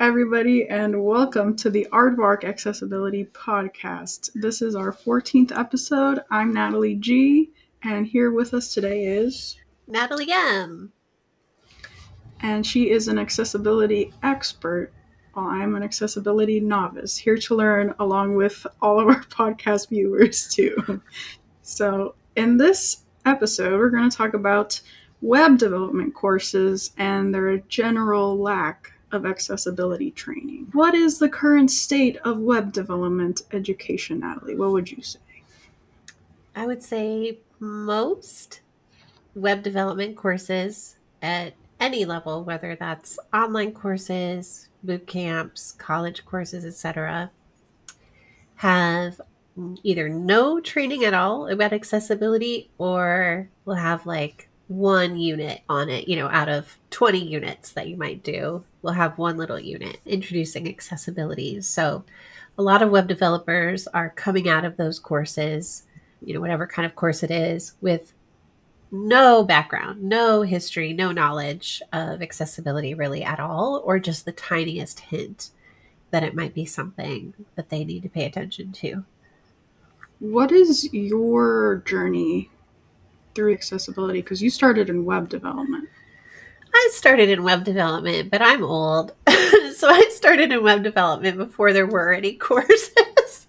everybody, and welcome to the Aardvark Accessibility Podcast. This is our 14th episode. I'm Natalie G, and here with us today is Natalie M. And she is an accessibility expert, while I'm an accessibility novice, here to learn along with all of our podcast viewers, too. So, in this episode, we're going to talk about web development courses and their general lack of accessibility training. What is the current state of web development education, Natalie? What would you say? I would say most web development courses at any level, whether that's online courses, boot camps, college courses, etc., have either no training at all about accessibility or will have like one unit on it, out of 20 units that you might do, we'll have one little unit introducing accessibility. So a lot of web developers are coming out of those courses, whatever kind of course it is, with no background, no history, no knowledge of accessibility really at all, or just the tiniest hint that it might be something that they need to pay attention to. What is your journey through accessibility? Because you started in web development. I started in web development, but I'm old. So I started in web development before there were any courses.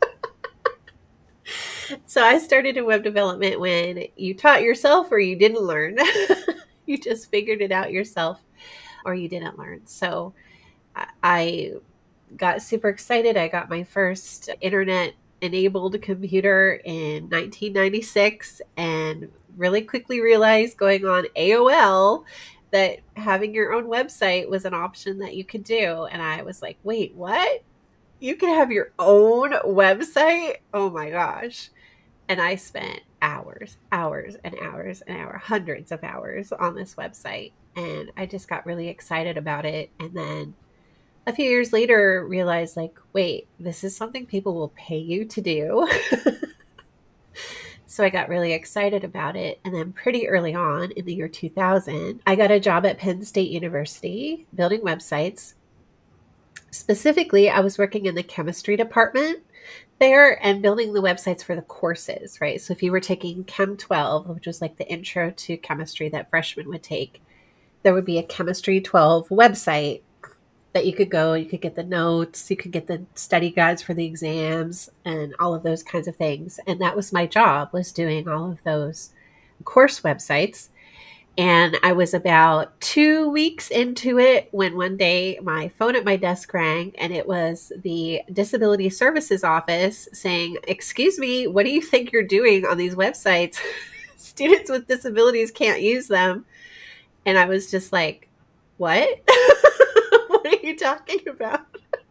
So I started in web development when you taught yourself or you didn't learn. You just figured it out yourself or you didn't learn. So I got super excited. I got my first internet enabled computer in 1996 and really quickly realized going on AOL that having your own website was an option that you could do. And I was like, wait, what? You can have your own website? Oh my gosh. And I spent hours, hundreds of hours on this website. And I just got really excited about it. And then a few years later realized like, wait, this is something people will pay you to do. So I got really excited about it. And then pretty early on in the year 2000, I got a job at Penn State University building websites. Specifically, I was working in the chemistry department there and building the websites for the courses, right? So if you were taking Chem 12, which was like the intro to chemistry that freshmen would take, there would be a Chemistry 12 website that you could go, you could get the notes, you could get the study guides for the exams and all of those kinds of things. And that was my job, was doing all of those course websites. And I was about 2 weeks into it when one day my phone at my desk rang and it was the Disability Services Office saying, "Excuse me, what do you think you're doing on these websites? Students with disabilities can't use them." And I was just like, what? What are you talking about?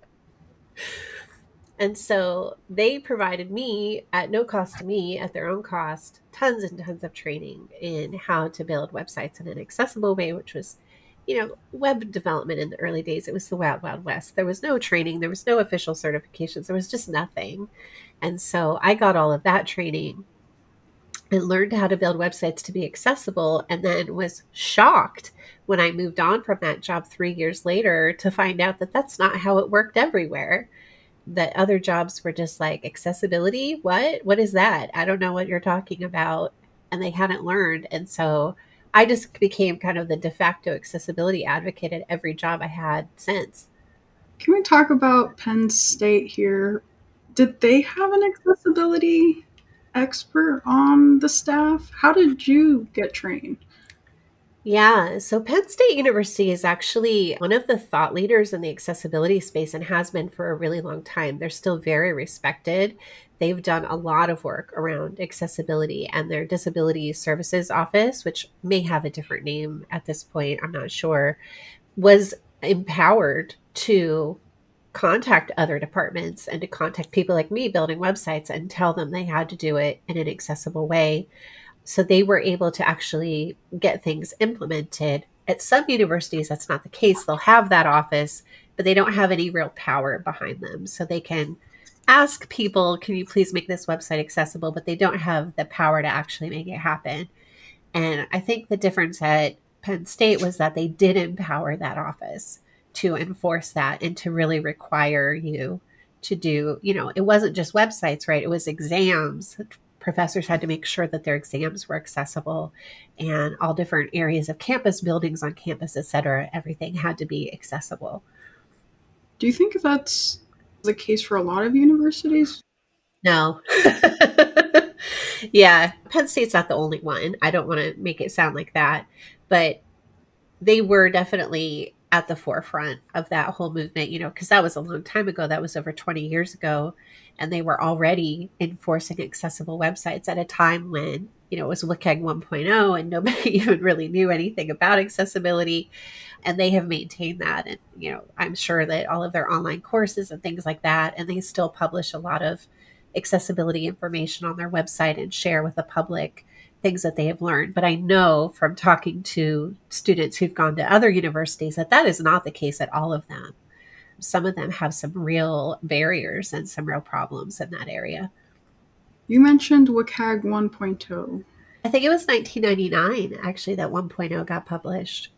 And so they provided me at no cost to me, at their own cost, tons and tons of training in how to build websites in an accessible way, which was, web development in the early days. It was the wild, wild west. There was no training. There was no official certifications. There was just nothing. And so I got all of that training and learned how to build websites to be accessible, and then was shocked when I moved on from that job 3 years later to find out that that's not how it worked everywhere. That other jobs were just like, accessibility? What is that? I don't know what you're talking about. And they hadn't learned. And so I just became kind of the de facto accessibility advocate at every job I had since. Can we talk about Penn State here? Did they have an accessibility expert on the staff? How did you get trained? Yeah, so Penn State University is actually one of the thought leaders in the accessibility space and has been for a really long time. They're still very respected. They've done a lot of work around accessibility, and their Disability Services Office, which may have a different name at this point, I'm not sure, was empowered to contact other departments and to contact people like me building websites and tell them they had to do it in an accessible way. So they were able to actually get things implemented. At some universities, that's not the case. They'll have that office, but they don't have any real power behind them. So they can ask people, can you please make this website accessible? But they don't have the power to actually make it happen. And I think the difference at Penn State was that they did empower that office to enforce that and to really require you to do, it wasn't just websites, right? It was exams. Professors had to make sure that their exams were accessible, and all different areas of campus, buildings on campus, etc. Everything had to be accessible. Do you think that's the case for a lot of universities? No. Yeah, Penn State's not the only one. I don't want to make it sound like that, but they were definitely at the forefront of that whole movement, because that was a long time ago. That was over 20 years ago. And they were already enforcing accessible websites at a time when, it was WCAG 1.0 and nobody even really knew anything about accessibility. And they have maintained that. And, I'm sure that all of their online courses and things like that, and they still publish a lot of accessibility information on their website and share with the public things that they have learned. But I know from talking to students who've gone to other universities that that is not the case at all of them. Some of them have some real barriers and some real problems in that area. You mentioned WCAG 1.0. I think it was 1999 actually that 1.0 got published.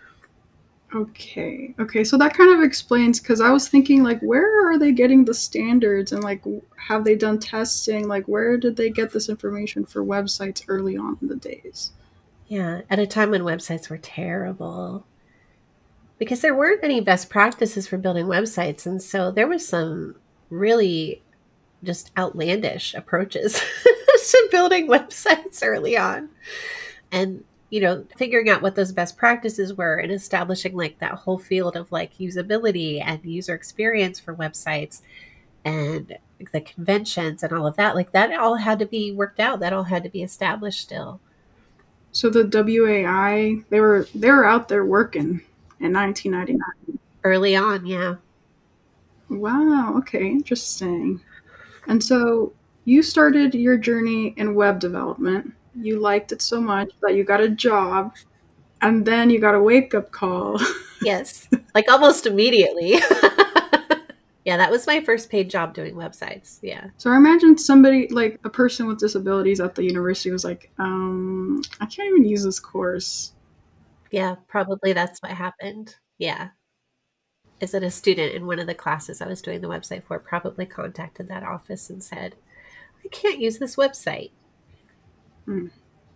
Okay, so that kind of explains, because I was thinking, like, where are they getting the standards, and like, have they done testing? Like, where did they get this information for websites early on in the days? Yeah, at a time when websites were terrible, because there weren't any best practices for building websites. And so there was some really just outlandish approaches to building websites early on. And, figuring out what those best practices were and establishing like that whole field of like usability and user experience for websites and the conventions and all of that, like that all had to be worked out. That all had to be established still. So the WAI, they were out there working in 1999. Early on, yeah. Wow, okay, interesting. And so you started your journey in web development. You liked it so much that you got a job, and then you got a wake up call. Yes. Like almost immediately. Yeah, that was my first paid job doing websites. Yeah. So I imagine somebody, like a person with disabilities at the university, was like, I can't even use this course. Yeah, probably that's what happened. Yeah. Is that a student in one of the classes I was doing the website for probably contacted that office and said, I can't use this website. Hmm.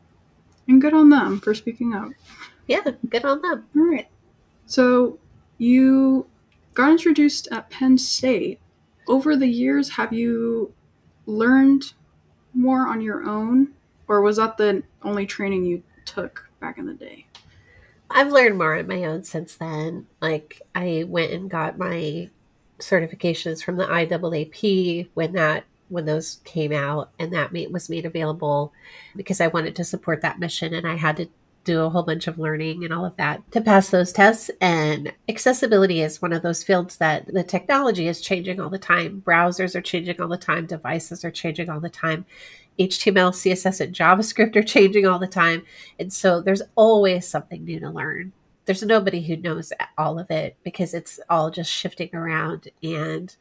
And good on them for speaking up. Yeah, good on them. All right. So you got introduced at Penn State. Over the years, have you learned more on your own, or was that the only training you took back in the day? I've learned more on my own since then. Like I went and got my certifications from the IAAP when those came out, and was made available because I wanted to support that mission, and I had to do a whole bunch of learning and all of that to pass those tests. And accessibility is one of those fields that the technology is changing all the time. Browsers are changing all the time, devices are changing all the time. HTML, CSS, and JavaScript are changing all the time. And so there's always something new to learn. There's nobody who knows all of it because it's all just shifting around. And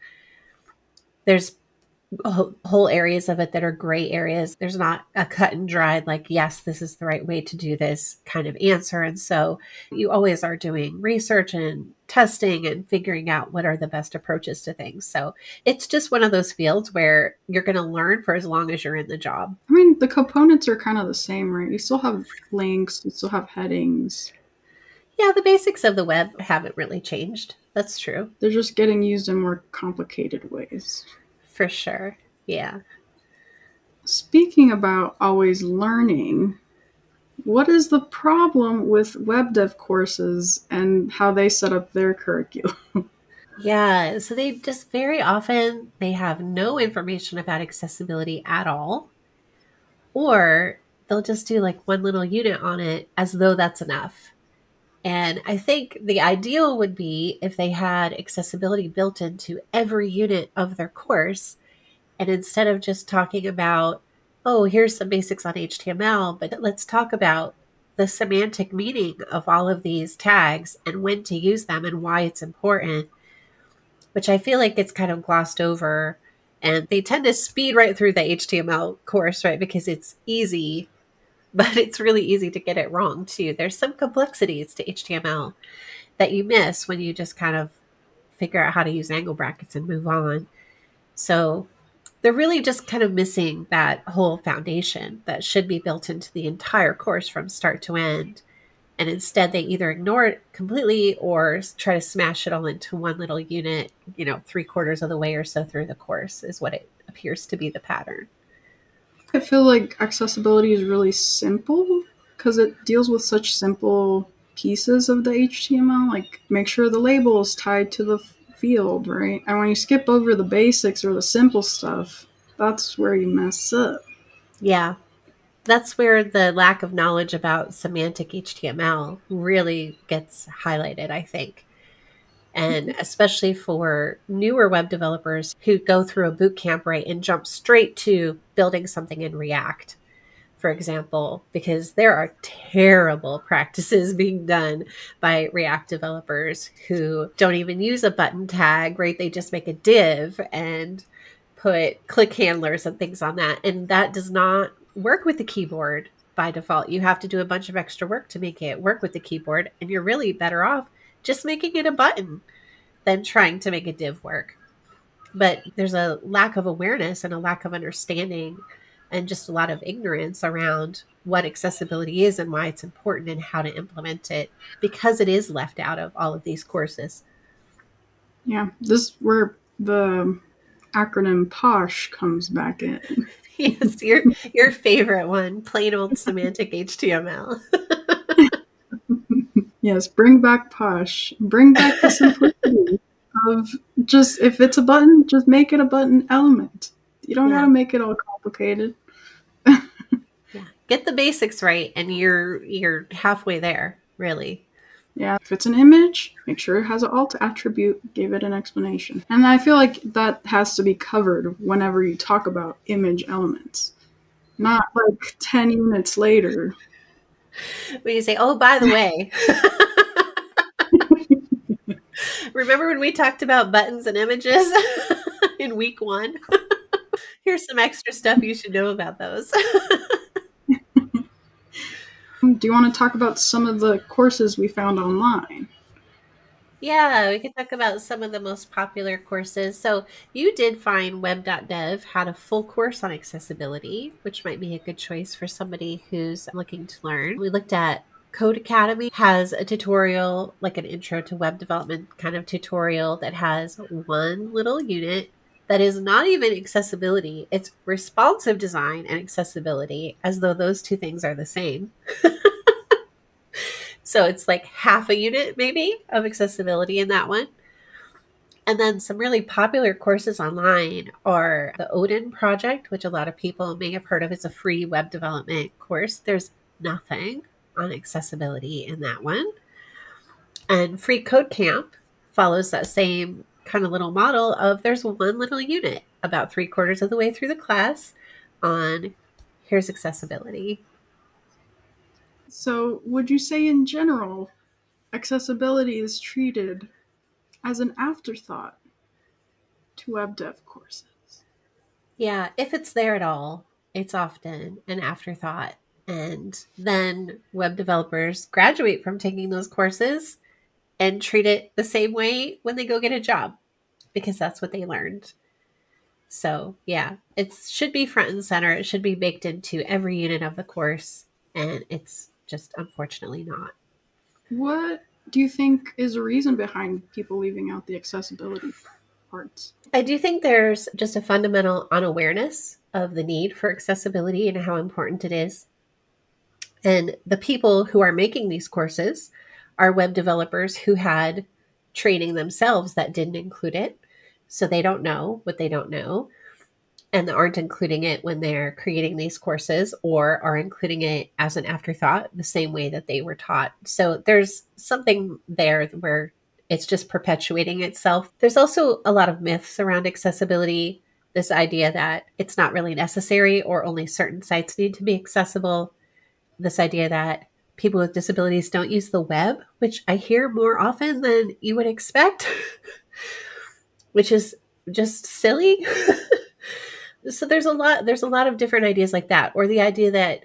there's whole areas of it that are gray areas. There's not a cut and dried, like, yes, this is the right way to do this kind of answer. And so you always are doing research and testing and figuring out what are the best approaches to things. So it's just one of those fields where you're going to learn for as long as you're in the job. I mean, the components are kind of the same, right? You still have links, you still have headings. Yeah, the basics of the web haven't really changed. That's true. They're just getting used in more complicated ways. For sure. Yeah. Speaking about always learning, what is the problem with web dev courses and how they set up their curriculum? Yeah. So they just very often they have no information about accessibility at all. Or they'll just do like one little unit on it as though that's enough. And I think the ideal would be if they had accessibility built into every unit of their course. And instead of just talking about, oh, here's some basics on HTML, but let's talk about the semantic meaning of all of these tags and when to use them and why it's important, which I feel like gets kind of glossed over. And they tend to speed right through the HTML course, right? Because it's easy, but it's really easy to get it wrong too. There's some complexities to HTML. that you miss when you just kind of figure out how to use angle brackets and move on. So they're really just kind of missing that whole foundation that should be built into the entire course from start to end. And instead, they either ignore it completely or try to smash it all into one little unit, 3/4 of the way or so through the course, is what it appears to be the pattern. I feel like accessibility is really simple because it deals with such simple pieces of the HTML. Like, make sure the label is tied to the field, right? And when you skip over the basics or the simple stuff, that's where you mess up. Yeah, that's where the lack of knowledge about semantic HTML really gets highlighted, I think. And especially for newer web developers who go through a boot camp, right, and jump straight to building something in React, for example, because there are terrible practices being done by React developers who don't even use a button tag, right? They just make a div and put click handlers and things on that. And that does not work with the keyboard by default. You have to do a bunch of extra work to make it work with the keyboard. And you're really better off just making it a button than trying to make a div work. But there's a lack of awareness and a lack of understanding and just a lot of ignorance around what accessibility is and why it's important and how to implement it because it is left out of all of these courses. Yeah, this is where the acronym POSH comes back in. Yes, your favorite one, plain old semantic HTML. Yes, bring back POSH. Bring back the simplicity of just, if it's a button, just make it a button element. You don't Yeah. gotta make it all complicated. Yeah. Get the basics right and you're halfway there, really. Yeah, if it's an image, make sure it has an alt attribute, give it an explanation. And I feel like that has to be covered whenever you talk about image elements. Not like 10 units later. When you say, "Oh, by the way, remember when we talked about buttons and images in week 1? Here's some extra stuff you should know about those." Do you want to talk about some of the courses we found online? Yeah, we could talk about some of the most popular courses. So, you did find web.dev had a full course on accessibility, which might be a good choice for somebody who's looking to learn. We looked at Code Academy has a tutorial, like an intro to web development kind of tutorial that has one little unit that is not even accessibility. It's responsive design and accessibility, as though those two things are the same. So it's like half a unit maybe of accessibility in that one. And then some really popular courses online are the Odin Project, which a lot of people may have heard of. It's a free web development course. There's nothing on accessibility in that one. And Free Code Camp follows that same kind of little model of there's one little unit about 3/4 of the way through the class on here's accessibility. So, would you say in general, accessibility is treated as an afterthought to web dev courses? Yeah, if it's there at all, it's often an afterthought. And then web developers graduate from taking those courses and treat it the same way when they go get a job because that's what they learned. So, yeah, it should be front and center. It should be baked into every unit of the course. And it's just unfortunately not. What do you think is a reason behind people leaving out the accessibility parts? I do think there's just a fundamental unawareness of the need for accessibility and how important it is. And the people who are making these courses are web developers who had training themselves that didn't include it. So they don't know what they don't know and aren't including it when they're creating these courses or are including it as an afterthought the same way that they were taught. So there's something there where it's just perpetuating itself. There's also a lot of myths around accessibility. This idea that it's not really necessary or only certain sites need to be accessible. This idea that people with disabilities don't use the web, which I hear more often than you would expect, which is just silly. So there's a lot of different ideas like that, or the idea that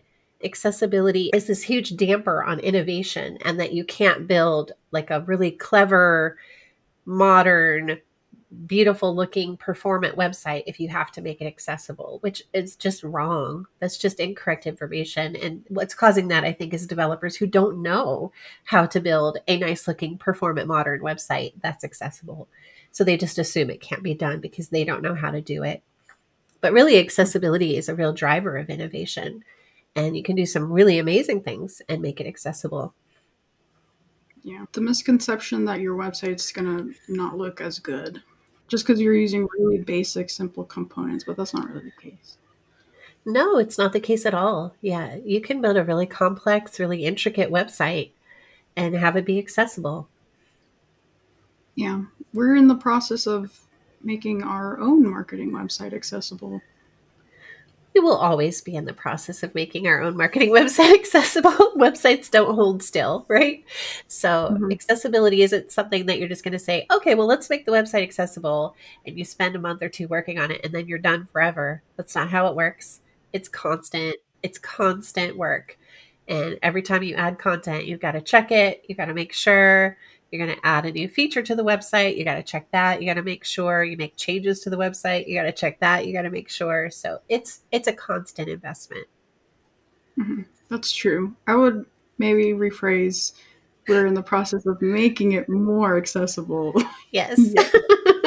accessibility is this huge damper on innovation and that you can't build like a really clever, modern, beautiful looking performant website if you have to make it accessible, which is just wrong. That's just incorrect information. And what's causing that, I think, is developers who don't know how to build a nice looking performant modern website that's accessible. So they just assume it can't be done because they don't know how to do it. But really, accessibility is a real driver of innovation. And you can do some really amazing things and make it accessible. Yeah. The misconception that your website's going to not look as good just because you're using really basic, simple components, but that's not really the case. No, it's not the case at all. Yeah, you can build a really complex, really intricate website and have it be accessible. Yeah. We're in the process of making our own marketing website accessible. We will always be in the process of making our own marketing website accessible. Websites don't hold still, right? So, Mm-hmm. accessibility isn't something that you're just going to say, okay, well, let's make the website accessible. And you spend a month or two working on it and then you're done forever. That's not how it works. It's constant work. And every time you add content, you've got to check it, you've got to make sure. You're going to add a new feature to the website. You got to check that. You got to make sure you make changes to the website. You got to check that. You got to make sure. So it's a constant investment. Mm-hmm. That's true. I would maybe rephrase we're in the process of making it more accessible. Yes. Yeah.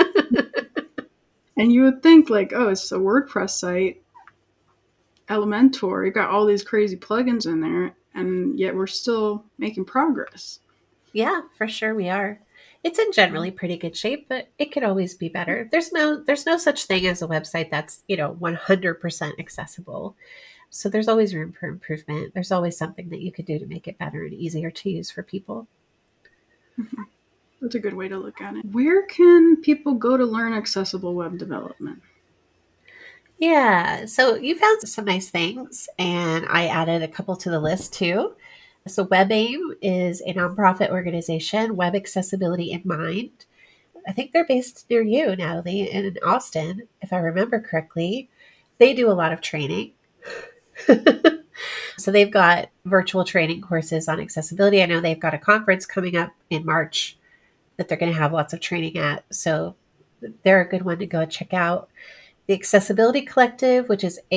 And you would think, like, oh, it's a WordPress site, Elementor, you got all these crazy plugins in there, and yet we're still making progress. Yeah, for sure we are. It's in generally pretty good shape, but it could always be better. There's no such thing as a website that's, 100% accessible. So there's always room for improvement. There's always something that you could do to make it better and easier to use for people. That's a good way to look at it. Where can people go to learn accessible web development? Yeah, so you found some nice things, and I added a couple to the list too. So, WebAIM is a nonprofit organization, Web Accessibility in Mind. I think they're based near you, Natalie, in Austin, if I remember correctly. They do a lot of training. So, they've got virtual training courses on accessibility. I know they've got a conference coming up in March that they're going to have lots of training at. So, they're a good one to go check out. The Accessibility Collective, which is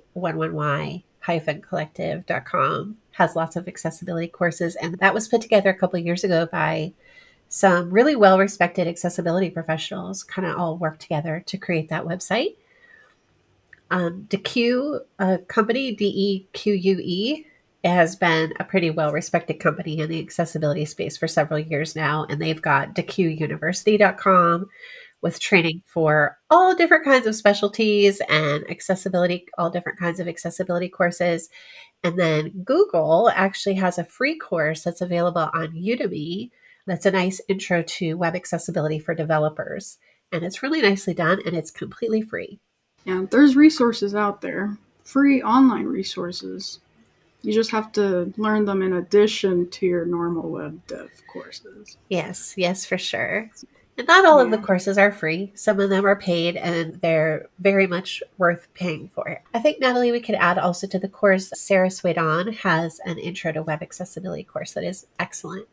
A11Y-collective.com, has lots of accessibility courses. And that was put together a couple of years ago by some really well respected accessibility professionals, kind of all worked together to create that website. Deque, a company, DEQUE, has been a pretty well respected company in the accessibility space for several years now. And they've got dequeuniversity.com with training for all different kinds of specialties and accessibility, all different kinds of accessibility courses. And then Google actually has a free course that's available on Udemy that's a nice intro to web accessibility for developers. And it's really nicely done and it's completely free. Yeah, there's resources out there, free online resources. You just have to learn them in addition to your normal web dev courses. Yes, yes, for sure. And not all of the Yeah. courses are free. Some of them are paid and they're very much worth paying for. I think, Natalie, we could add also to the course, Sarah Swedon has an intro to web accessibility course that is excellent.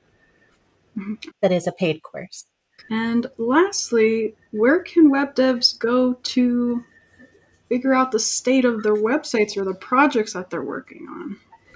Mhm. That is a paid course. And lastly, where can web devs go to figure out the state of their websites or the projects that they're working on?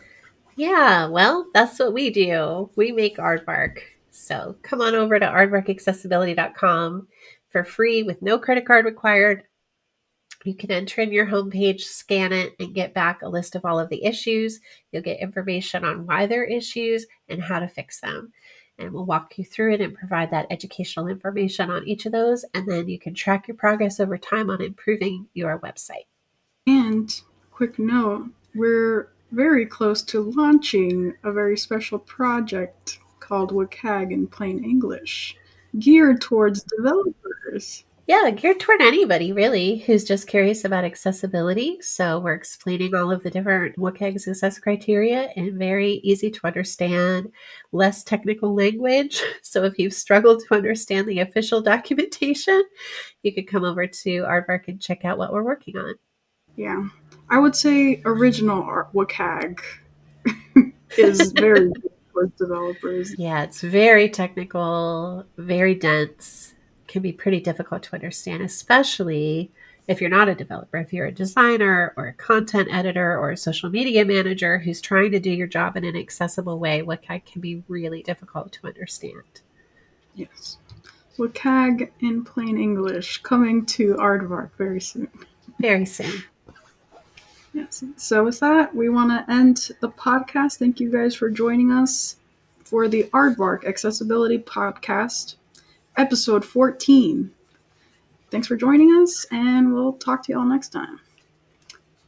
Yeah, well, that's what we do. We make aardvark. So come on over to aardvarkaccessibility.com for free with no credit card required. You can enter in your homepage, scan it, and get back a list of all of the issues. You'll get information on why they're issues and how to fix them. And we'll walk you through it and provide that educational information on each of those. And then you can track your progress over time on improving your website. And quick note, we're very close to launching a very special project called WCAG in plain English, geared towards developers. Yeah, geared toward anybody really who's just curious about accessibility. So we're explaining all of the different WCAG success criteria in very easy to understand, less technical language. So if you've struggled to understand the official documentation, you could come over to Aardvark and check out what we're working on. Yeah, I would say original WCAG. is very good for developers. Yeah, it's very technical, very dense, can be pretty difficult to understand, especially if you're not a developer. If you're a designer or a content editor or a social media manager who's trying to do your job in an accessible way, WCAG can be really difficult to understand. Yes. WCAG in plain English, coming to Aardvark very soon. Very soon. Yes. So with that, we want to end the podcast. Thank you guys for joining us for the Aardvark Accessibility Podcast, episode 14. Thanks for joining us, and we'll talk to you all next time.